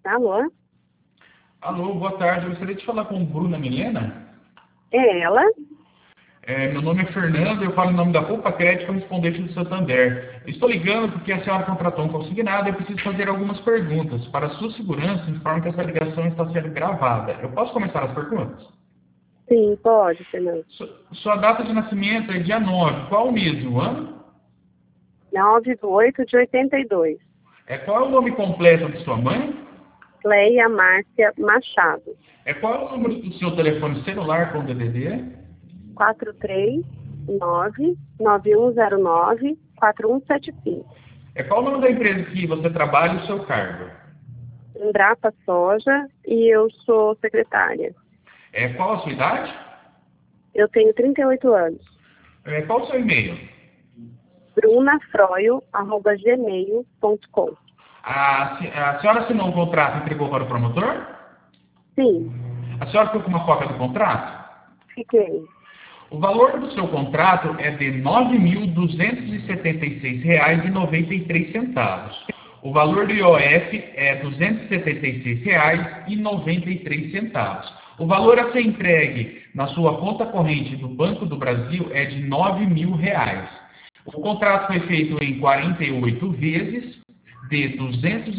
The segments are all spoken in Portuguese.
Alô? Alô, boa tarde. Eu gostaria de falar com Bruna Milena. É ela? Meu nome é Fernando, eu falo em nome da Poupa Crédito correspondente do Santander. Eu estou ligando porque a senhora contratou um consignado e eu preciso fazer algumas perguntas. Para a sua segurança, informe que essa ligação está sendo gravada. Eu posso começar as perguntas? Sim, pode, Fernando. Sua data de nascimento é dia 9. Qual o mês e o ano? 9/8/82. Qual é o nome completo de sua mãe? Cleia Márcia Machado. Qual é o número do seu telefone celular com DDD? 439-9109-4175. Qual o nome da empresa que você trabalha e o seu cargo? Embrapa Soja e eu sou secretária. Qual a sua idade? Eu tenho 38 anos. Qual o seu e-mail? brunafroio@gmail.com. A senhora assinou o contrato e entregou para o promotor? Sim, A senhora ficou com uma cópia do contrato? fiquei. O valor do seu contrato é de R$ 9.276,93. O valor do IOF é R$ 276,93. O valor a ser entregue na sua conta corrente do Banco do Brasil é de R$ 9.000. O contrato foi feito em 48 vezes de R$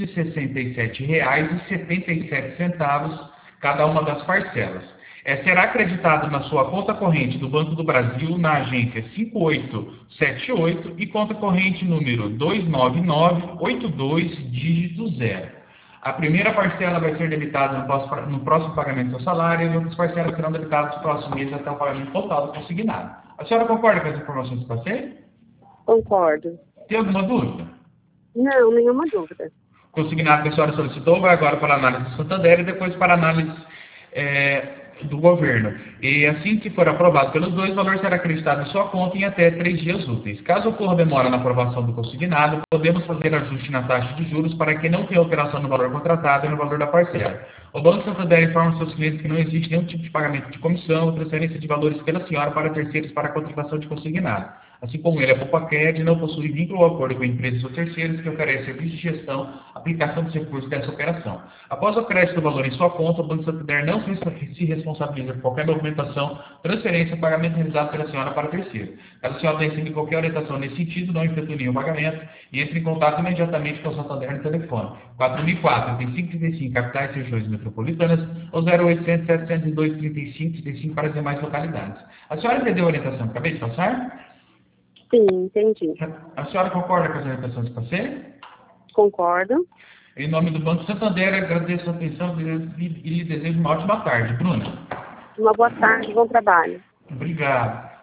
267,77 cada uma das parcelas. Será acreditado na sua conta corrente do Banco do Brasil na agência 5878 e conta corrente número 29982, dígito 0. A primeira parcela vai ser debitada no próximo pagamento do seu salário e outras parcelas serão debitadas no próximo mês até o pagamento total do consignado. A senhora concorda com as informações que passei? Concordo. Tem alguma dúvida? Não, nenhuma dúvida. O consignado que a senhora solicitou vai agora para a análise do Santander e depois para a análise do governo. E assim que for aprovado pelos dois, o valor será acreditado em sua conta em até 3 dias úteis. Caso ocorra demora na aprovação do consignado, podemos fazer ajuste na taxa de juros para que não tenha alteração no valor contratado e no valor da parcela. O Banco Santander informa aos seus clientes que não existe nenhum tipo de pagamento de comissão ou transferência de valores pela senhora para terceiros para a contratação de consignado. Assim como ele, a Poupa Crédito não possui vínculo ou acordo com empresas ou terceiros que oferecem serviços de gestão, aplicação dos recursos dessa operação. Após o crédito do valor em sua conta, o Banco Santander não se responsabiliza por qualquer movimentação, transferência ou pagamento realizado pela senhora para terceiro. Caso a senhora tenha recebido qualquer orientação nesse sentido, não efetue nenhum pagamento e entre em contato imediatamente com o Santander no telefone 4004-3535, capitais e regiões metropolitanas, ou 0800-702-3535 para as demais localidades. A senhora entendeu a orientação que acabei de passar? Sim, entendi. A senhora concorda com as orientações que passei? Concordo. Em nome do Banco Santander, agradeço a atenção e lhe desejo uma ótima tarde. Bruna? Uma boa tarde, bom trabalho. Obrigado.